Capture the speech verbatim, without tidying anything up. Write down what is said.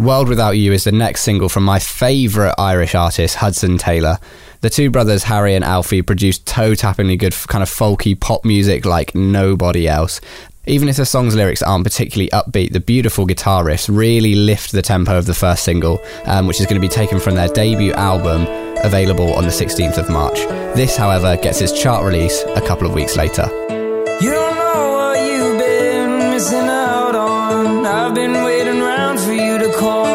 World Without You is the next single from my favourite Irish artist, Hudson Taylor. The two brothers, Harry and Alfie, produced toe-tappingly good kind of folky pop music like nobody else. Even if the song's lyrics aren't particularly upbeat, the beautiful guitar riffs really lift the tempo of the first single, um, which is going to be taken from their debut album, available on the sixteenth of March. This, however, gets its chart release a couple of weeks later. You don't know what you've been missing out on. I've been waiting around for you to call.